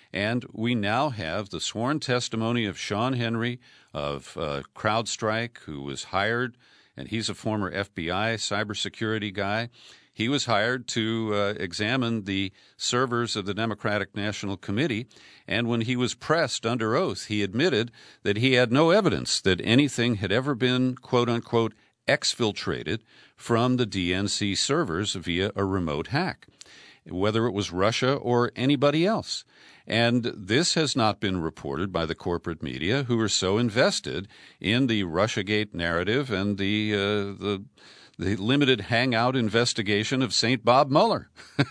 B: And we now have the sworn testimony of Sean Henry of CrowdStrike, who was hired, and he's a former FBI cybersecurity guy. He was hired to examine the servers of the Democratic National Committee, and when he was pressed under oath, he admitted that he had no evidence that anything had ever been, quote-unquote, exfiltrated from the DNC servers via a remote hack, whether it was Russia or anybody else. And this has not been reported by the corporate media, who are so invested in the Russiagate narrative and the limited hangout investigation of St. Bob Mueller.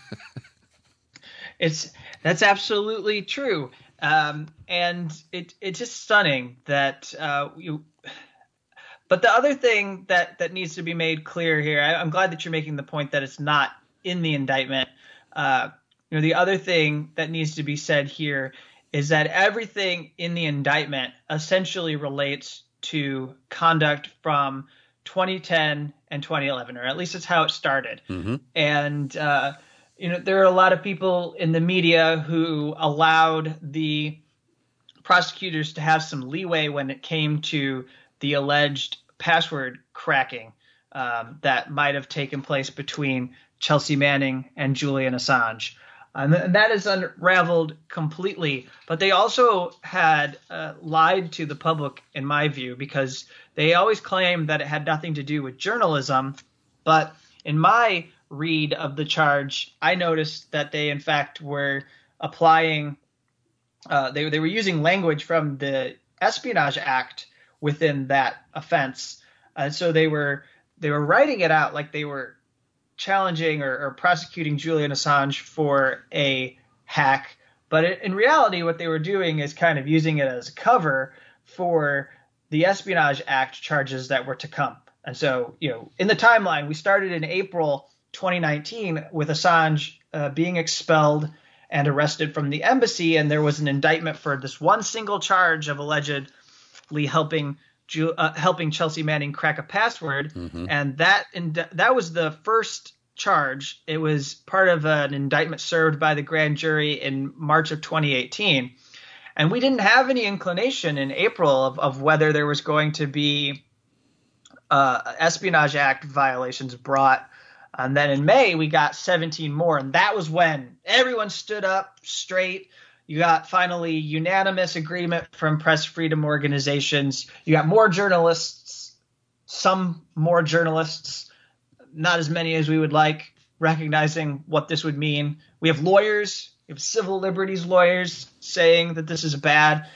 D: That's absolutely true, and it's just stunning that But the other thing that needs to be made clear here, I'm glad that you're making the point that it's not in the indictment. The other thing that needs to be said here is that everything in the indictment essentially relates to conduct from 2010 and 2011, or at least it's how it started. Mm-hmm. And there are a lot of people in the media who allowed the prosecutors to have some leeway when it came to the alleged password cracking that might have taken place between Chelsea Manning and Julian Assange. And that is unraveled completely. But they also had lied to the public, in my view, because they always claimed that it had nothing to do with journalism. But in my read of the charge, I noticed that they, in fact, were applying they were using language from the Espionage Act within that offense. And so they were writing it out like they were challenging or prosecuting Julian Assange for a hack. But in reality, what they were doing is kind of using it as a cover for the Espionage Act charges that were to come. And so, in the timeline, we started in April 2019 with Assange being expelled and arrested from the embassy. And there was an indictment for this one single charge of allegedly helping Chelsea Manning crack a password. Mm-hmm. And that was the first charge. It was part of an indictment served by the grand jury in March of 2018. And we didn't have any inclination in April of whether there was going to be Espionage Act violations brought. And then in May, we got 17 more. And that was when everyone stood up straight. You got finally unanimous agreement from press freedom organizations. You got more journalists, some more journalists, not as many as we would like, recognizing what this would mean. We have lawyers, we have civil liberties lawyers saying that this is bad,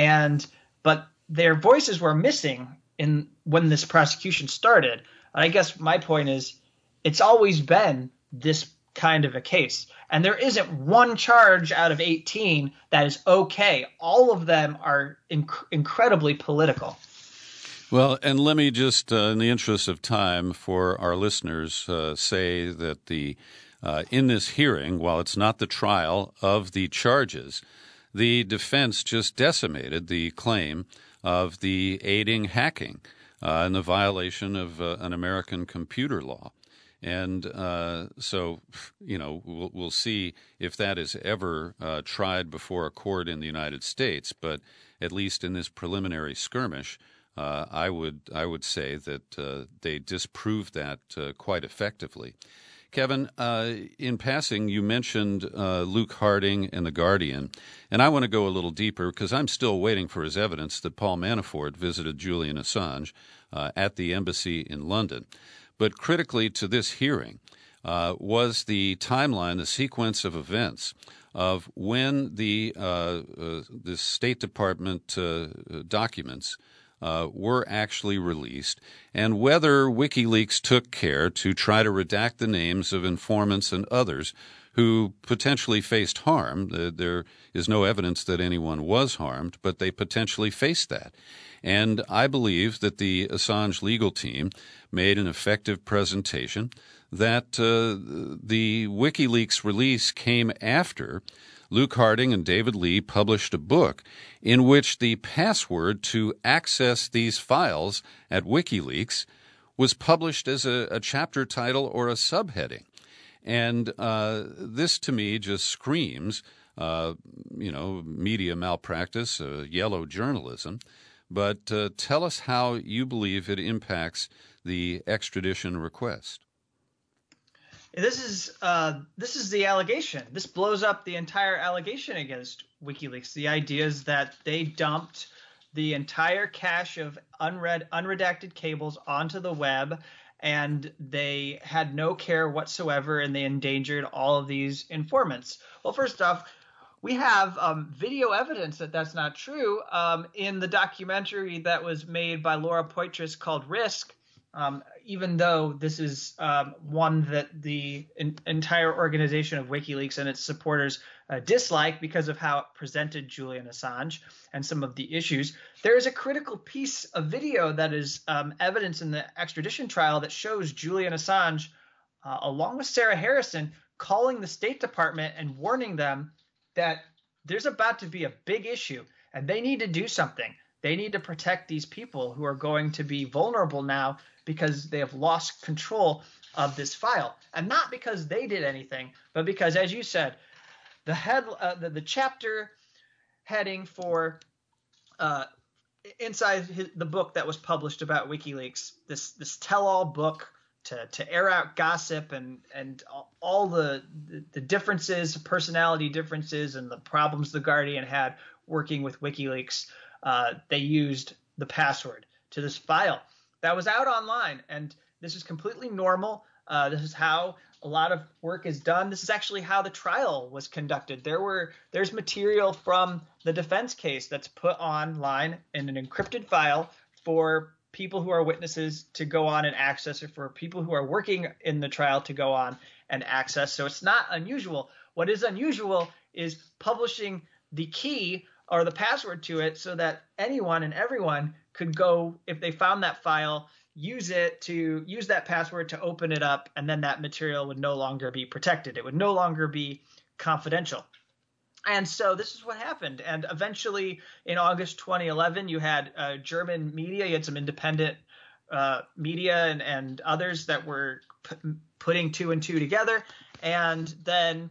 D: but their voices were missing when this prosecution started. And I guess my point is, it's always been this kind of a case. And there isn't one charge out of 18 that is okay. All of them are incredibly political.
B: Well, and let me just, in the interest of time for our listeners, say that in this hearing, while it's not the trial of the charges, the defense just decimated the claim of the aiding hacking and the violation of an American computer law. And so, we'll see if that is ever tried before a court in the United States. But at least in this preliminary skirmish, I would say that they disproved that quite effectively. Kevin, in passing, you mentioned Luke Harding and The Guardian, and I want to go a little deeper because I'm still waiting for his evidence that Paul Manafort visited Julian Assange at the embassy in London. But critically to this hearing was the timeline, the sequence of events of when the State Department documents were actually released, and whether WikiLeaks took care to try to redact the names of informants and others who potentially faced harm. There is no evidence that anyone was harmed, but they potentially faced that. And I believe that the Assange legal team made an effective presentation, that the WikiLeaks release came after Luke Harding and David Lee published a book in which the password to access these files at WikiLeaks was published as a chapter title or a subheading. And this, to me, just screams media malpractice, yellow journalism. But tell us how you believe it impacts the extradition request.
D: This is the allegation. This blows up the entire allegation against WikiLeaks. The idea is that they dumped the entire cache of unredacted cables onto the web, and they had no care whatsoever, and they endangered all of these informants. Well, first off, we have video evidence that that's not true in the documentary that was made by Laura Poitras called Risk. Even though this is one that the entire organization of WikiLeaks and its supporters dislike because of how it presented Julian Assange and some of the issues, there is a critical piece of video that is evidence in the extradition trial that shows Julian Assange, along with Sarah Harrison, calling the State Department and warning them that there's about to be a big issue and they need to do something. They need to protect these people who are going to be vulnerable now because they have lost control of this file. And not because they did anything, but because, as you said, the chapter heading for inside the book that was published about WikiLeaks, this tell-all book to air out gossip and all the differences, personality differences, and the problems the Guardian had working with WikiLeaks, they used the password to this file that was out online. And this is completely normal. This is how a lot of work is done. This is actually how the trial was conducted. There's material from the defense case that's put online in an encrypted file for people who are witnesses to go on and access, or for people who are working in the trial to go on and access. So it's not unusual. What is unusual is publishing the key or the password to it so that anyone and everyone could go, if they found that file, use that password to open it up, and then that material would no longer be protected. It would no longer be confidential. And so this is what happened. And eventually, in August 2011, you had German media, you had some independent media and others that were putting two and two together. And then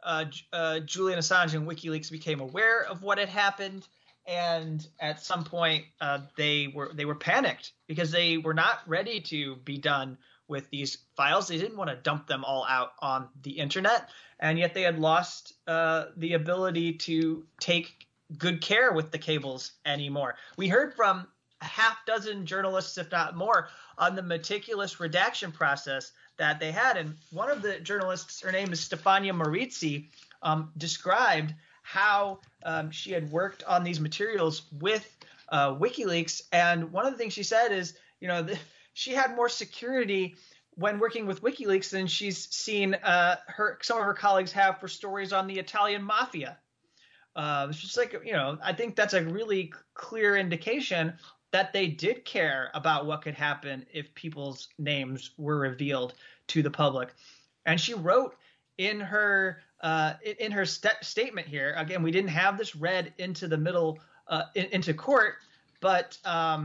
D: Julian Assange and WikiLeaks became aware of what had happened. And at some point, they were panicked because they were not ready to be done with these files. They didn't want to dump them all out on the internet, and yet they had lost the ability to take good care with the cables anymore. We heard from a half dozen journalists, if not more, on the meticulous redaction process that they had. And one of the journalists, her name is Stefania Marizzi, described how she had worked on these materials with WikiLeaks. And one of the things she said is, she had more security when working with WikiLeaks than she's seen some of her colleagues have for stories on the Italian mafia. It's just like, I think that's a really clear indication that they did care about what could happen if people's names were revealed to the public. And she wrote in her statement here, again, we didn't have this read into the middle into court, but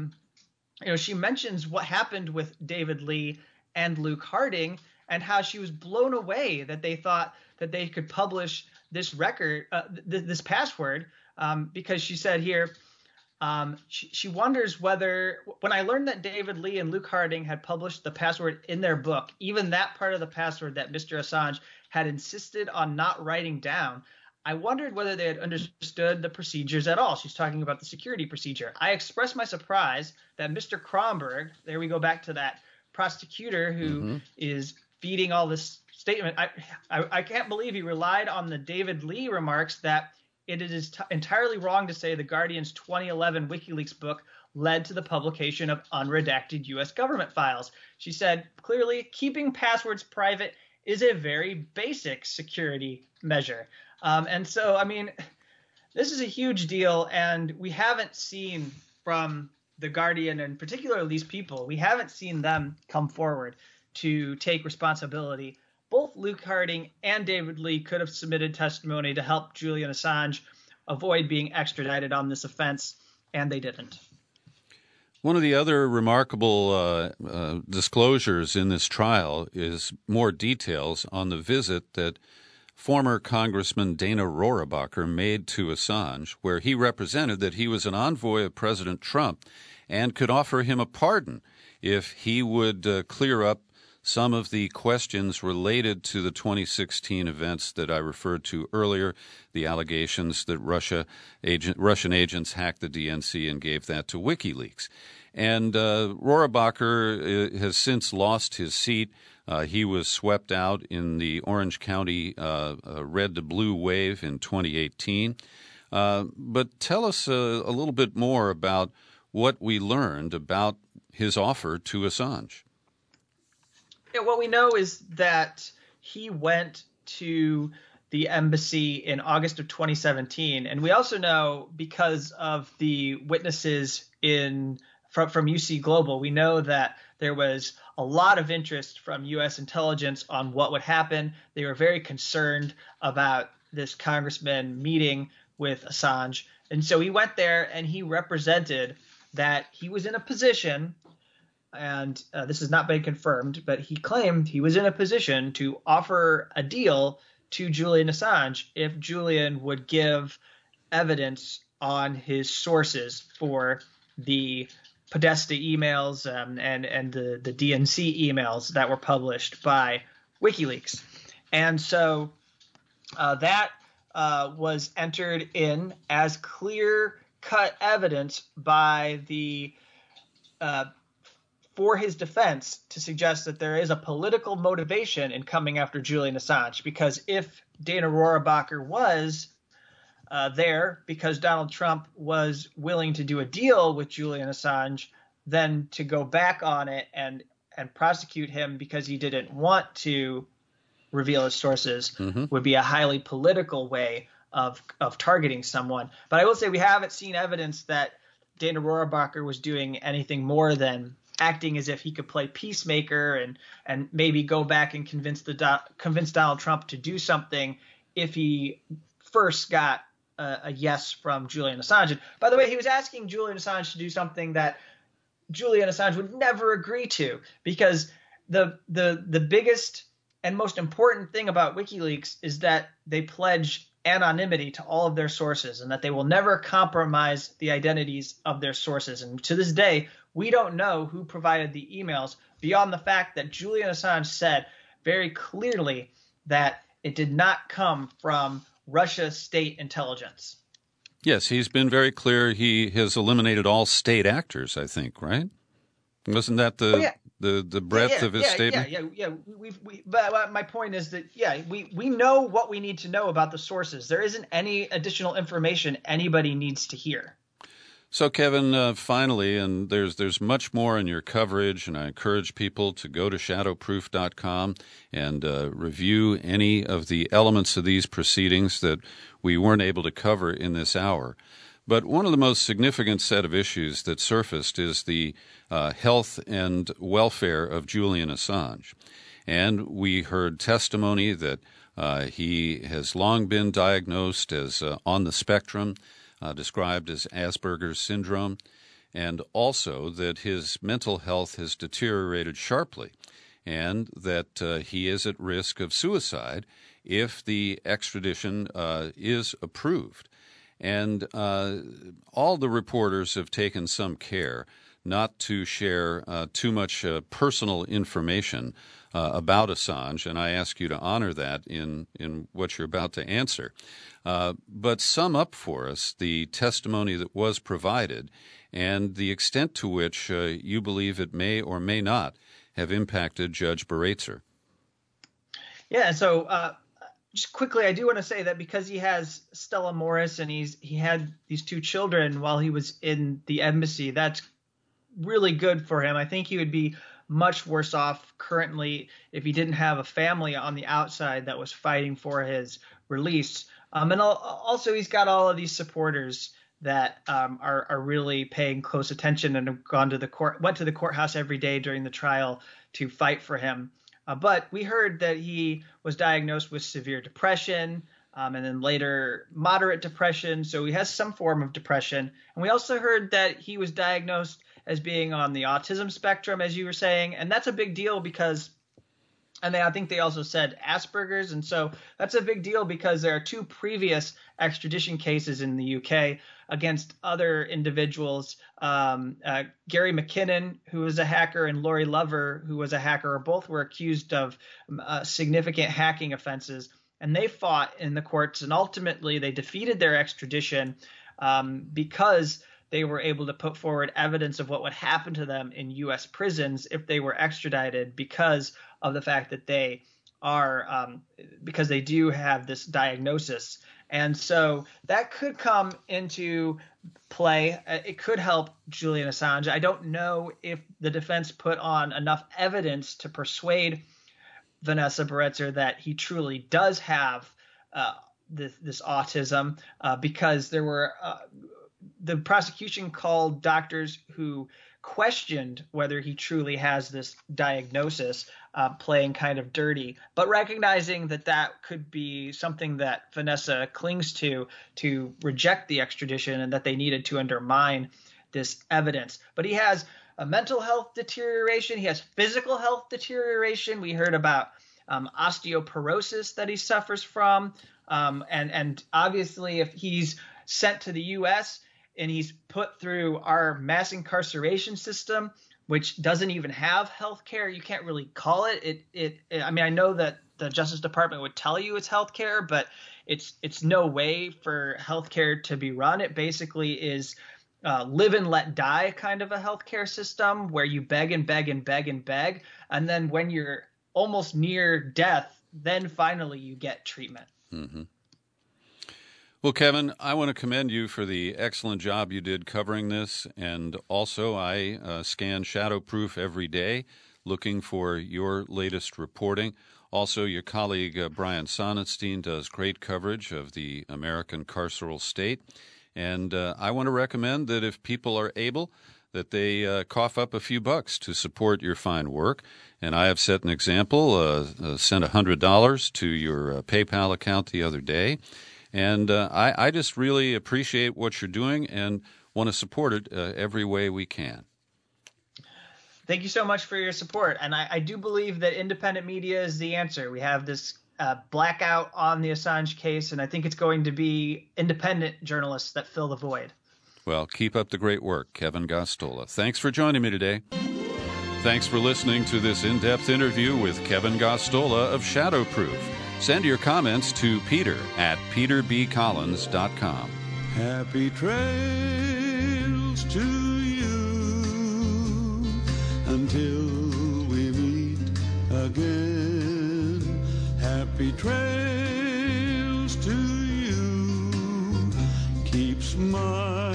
D: she mentions what happened with David Lee and Luke Harding and how she was blown away that they thought that they could publish this record, this password, because she said here, she wonders whether, when I learned that David Lee and Luke Harding had published the password in their book, even that part of the password that Mr. Assange had insisted on not writing down, I wondered whether they had understood the procedures at all. She's talking about the security procedure. I expressed my surprise that Mr. Kronberg, there we go back to that prosecutor who is feeding all this statement. I can't believe he relied on the David Lee remarks that it is entirely wrong to say the Guardian's 2011 WikiLeaks book led to the publication of unredacted U.S. government files. She said, clearly, keeping passwords private is a very basic security measure. And so, I mean, this is a huge deal, and we haven't seen from the Guardian, and particularly these people, we haven't seen them come forward to take responsibility. Both Luke Harding and David Lee could have submitted testimony to help Julian Assange avoid being extradited on this offense, and they didn't.
B: One of the other remarkable disclosures in this trial is more details on the visit that former Congressman Dana Rohrabacher made to Assange, where he represented that he was an envoy of President Trump and could offer him a pardon if he would clear up some of the questions related to the 2016 events that I referred to earlier, the allegations that Russian agents hacked the DNC and gave that to WikiLeaks. And Rohrabacher has since lost his seat. He was swept out in the Orange County red to blue wave in 2018. But tell us a little bit more about what we learned about his offer to Assange.
D: Yeah, what we know is that he went to the embassy in August of 2017. And we also know, because of the witnesses from UC Global, we know that there was a lot of interest from U.S. intelligence on what would happen. They were very concerned about this congressman meeting with Assange. And so he went there and he represented that he was in a position, and this has not been confirmed, but he claimed he was in a position to offer a deal to Julian Assange if Julian would give evidence on his sources for the Podesta emails and the DNC emails that were published by WikiLeaks. And so that was entered in as clear-cut evidence by the for his defense to suggest that there is a political motivation in coming after Julian Assange, because if Dana Rohrabacher was there because Donald Trump was willing to do a deal with Julian Assange, then to go back on it and prosecute him because he didn't want to reveal his sources would be a highly political way of targeting someone. But I will say we haven't seen evidence that Dana Rohrabacher was doing anything more than acting as if he could play peacemaker and maybe go back and convince Donald Trump to do something if he first got a yes from Julian Assange. And by the way, he was asking Julian Assange to do something that Julian Assange would never agree to, because the biggest and most important thing about WikiLeaks is that they pledge anonymity to all of their sources and that they will never compromise the identities of their sources. And to this day, we don't know who provided the emails beyond the fact that Julian Assange said very clearly that it did not come from Russia's state intelligence.
B: Yes, he's been very clear. He has eliminated all state actors, I think, right? Wasn't that the breadth of his statement?
D: But my point is that, we know what we need to know about the sources. There isn't any additional information anybody needs to hear.
B: So, Kevin, finally, and there's much more in your coverage, and I encourage people to go to shadowproof.com and review any of the elements of these proceedings that we weren't able to cover in this hour. But one of the most significant set of issues that surfaced is the health and welfare of Julian Assange. And we heard testimony that he has long been diagnosed as on the spectrum, described as Asperger's syndrome, and also that his mental health has deteriorated sharply, and that he is at risk of suicide if the extradition is approved. And all the reporters have taken some care not to share too much personal information about Assange, and I ask you to honor that in what you're about to answer. But sum up for us the testimony that was provided and the extent to which you believe it may or may not have impacted Judge Baraitser.
D: Yeah, so just quickly, I do want to say that because he has Stella Morris and he had these two children while he was in the embassy, that's really good for him. I think he would be much worse off currently if he didn't have a family on the outside that was fighting for his release. And also he's got all of these supporters that are really paying close attention and have went to the courthouse every day during the trial to fight for him. But we heard that he was diagnosed with severe depression and then later moderate depression. So he has some form of depression. And we also heard that he was diagnosed as being on the autism spectrum, as you were saying. And that's a big deal because And I think they also said Asperger's. And so that's a big deal because there are 2 previous extradition cases in the UK against other individuals. Gary McKinnon, who was a hacker, and Lori Lover, who was a hacker, both were accused of significant hacking offenses. And they fought in the courts, and ultimately they defeated their extradition because they were able to put forward evidence of what would happen to them in U.S. prisons if they were extradited, because of the fact that they are because they do have this diagnosis. And so that could come into play. It could help Julian Assange. I don't know if the defense put on enough evidence to persuade Vanessa Baraitser that he truly does have this autism, because there were the prosecution called doctors who questioned whether he truly has this diagnosis, playing kind of dirty, but recognizing that that could be something that Vanessa clings to reject the extradition, and that they needed to undermine this evidence. But he has a mental health deterioration. He has physical health deterioration. We heard about osteoporosis that he suffers from. And obviously, if he's sent to the U.S., and he's put through our mass incarceration system, which doesn't even have health care. You can't really call it. I mean, I know that the Justice Department would tell you it's health care, but it's no way for health care to be run. It basically is live and let die kind of a health care system where you beg and beg and beg and beg. And then when you're almost near death, then finally you get treatment.
B: Mm-hmm. Well, Kevin, I want to commend you for the excellent job you did covering this. And also, I scan Shadowproof every day looking for your latest reporting. Also, your colleague Brian Sonnenstein does great coverage of the American carceral state. And I want to recommend that if people are able, that they cough up a few bucks to support your fine work. And I have set an example, sent $100 to your PayPal account the other day. And I just really appreciate what you're doing and want to support it every way we can.
D: Thank you so much for your support. And I do believe that independent media is the answer. We have this blackout on the Assange case, and I think it's going to be independent journalists that fill the void.
B: Well, keep up the great work, Kevin Gosztola. Thanks for joining me today. Thanks for listening to this in-depth interview with Kevin Gosztola of Shadowproof. Send your comments to peter@peterbcollins.com.
C: Happy trails to you until we meet again. Happy trails to you. Keep smiling.